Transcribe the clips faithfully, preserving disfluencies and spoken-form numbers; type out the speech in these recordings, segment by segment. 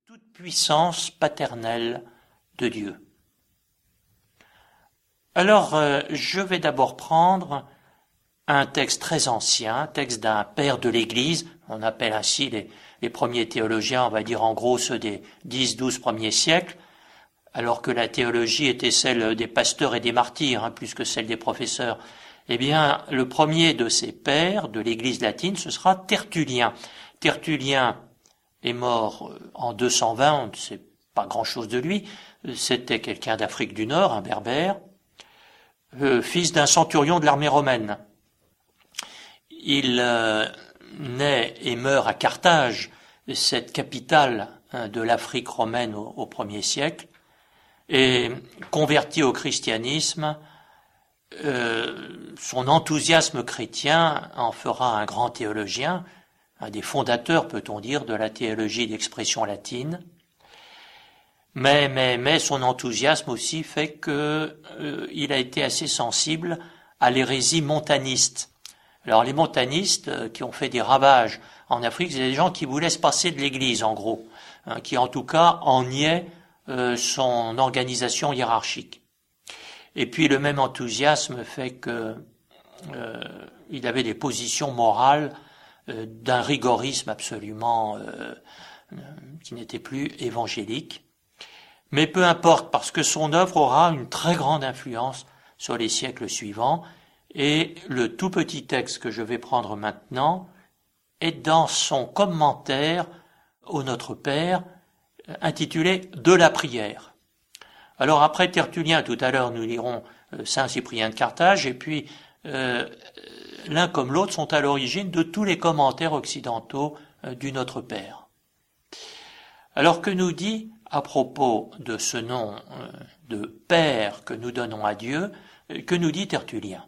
toute puissance paternelle de Dieu. Alors, euh, je vais d'abord prendre un texte très ancien, un texte d'un père de l'Église, on appelle ainsi les, les premiers théologiens, on va dire en gros ceux des dix douze premiers siècles, alors que la théologie était celle des pasteurs et des martyrs, hein, plus que celle des professeurs. Eh bien, le premier de ces pères de l'Église latine, ce sera Tertullien. Tertullien est mort en deux cent vingt, on ne sait pas grand-chose de lui, c'était quelqu'un d'Afrique du Nord, un berbère, euh, fils d'un centurion de l'armée romaine. Il euh, naît et meurt à Carthage, cette capitale hein, de l'Afrique romaine au, au premier siècle, et converti au christianisme, euh, son enthousiasme chrétien en fera un grand théologien, un des fondateurs, peut-on dire, de la théologie d'expression latine. Mais, mais, mais son enthousiasme aussi fait que euh, il a été assez sensible à l'hérésie montaniste. Alors les montanistes euh, qui ont fait des ravages en Afrique, c'est des gens qui voulaient se passer de l'Église, en gros, hein, qui en tout cas en niaient euh, son organisation hiérarchique. Et puis le même enthousiasme fait que euh, il avait des positions morales euh, d'un rigorisme absolument euh, qui n'était plus évangélique. Mais peu importe, parce que son œuvre aura une très grande influence sur les siècles suivants, et le tout petit texte que je vais prendre maintenant est dans son commentaire au Notre Père, intitulé « De la prière ». Alors après Tertullien, tout à l'heure nous lirons Saint Cyprien de Carthage, et puis euh, l'un comme l'autre sont à l'origine de tous les commentaires occidentaux euh, du Notre Père. Alors que nous dit à propos de ce nom euh, de Père que nous donnons à Dieu, euh, que nous dit Tertullien?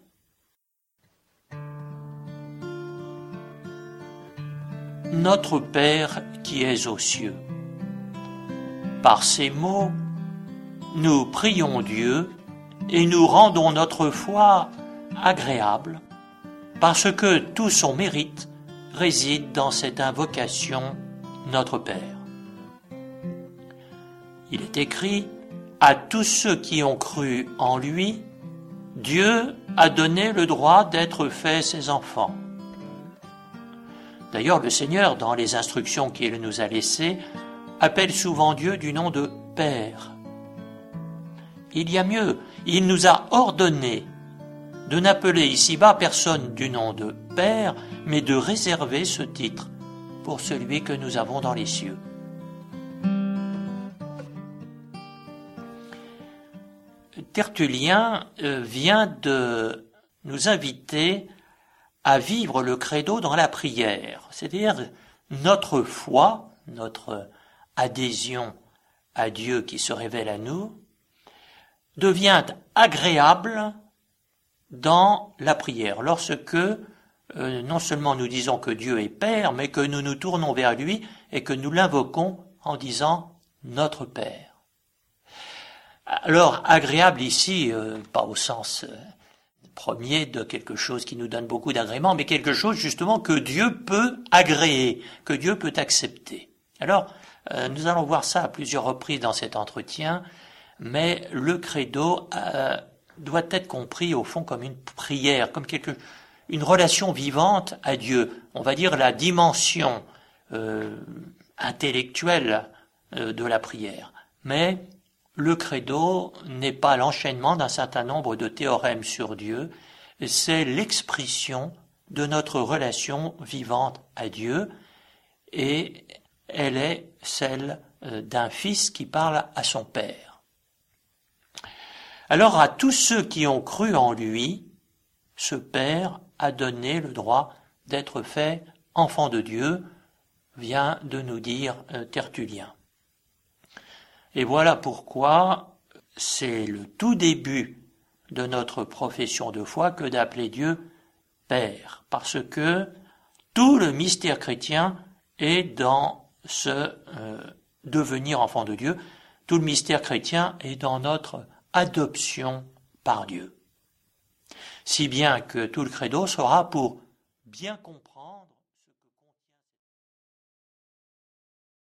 Notre Père qui es aux cieux. Par ces mots, nous prions Dieu et nous rendons notre foi agréable parce que tout son mérite réside dans cette invocation Notre Père. Il est écrit « À tous ceux qui ont cru en lui, Dieu a donné le droit d'être faits ses enfants. » D'ailleurs, le Seigneur, dans les instructions qu'il nous a laissées, appelle souvent Dieu du nom de Père. Il y a mieux, il nous a ordonné de n'appeler ici-bas personne du nom de Père, mais de réserver ce titre pour celui que nous avons dans les cieux. Tertullien vient de nous inviter à vivre le credo dans la prière, c'est-à-dire notre foi, notre adhésion à Dieu qui se révèle à nous, devient agréable dans la prière, lorsque euh, non seulement nous disons que Dieu est Père, mais que nous nous tournons vers lui et que nous l'invoquons en disant notre Père. Alors, agréable ici, euh, pas au sens euh, premier de quelque chose qui nous donne beaucoup d'agrément, mais quelque chose justement que Dieu peut agréer, que Dieu peut accepter. Alors, euh, nous allons voir ça à plusieurs reprises dans cet entretien, mais le credo euh, doit être compris au fond comme une prière, comme quelque, une relation vivante à Dieu. On va dire la dimension euh, intellectuelle euh, de la prière. Mais le credo n'est pas l'enchaînement d'un certain nombre de théorèmes sur Dieu, c'est l'expression de notre relation vivante à Dieu, et elle est celle d'un fils qui parle à son père. Alors à tous ceux qui ont cru en lui, ce Père a donné le droit d'être fait enfant de Dieu, vient de nous dire euh, Tertullien. Et voilà pourquoi c'est le tout début de notre profession de foi que d'appeler Dieu Père, parce que tout le mystère chrétien est dans ce euh, devenir enfant de Dieu, tout le mystère chrétien est dans notre adoption par Dieu. Si bien que tout le credo sera pour bien comprendre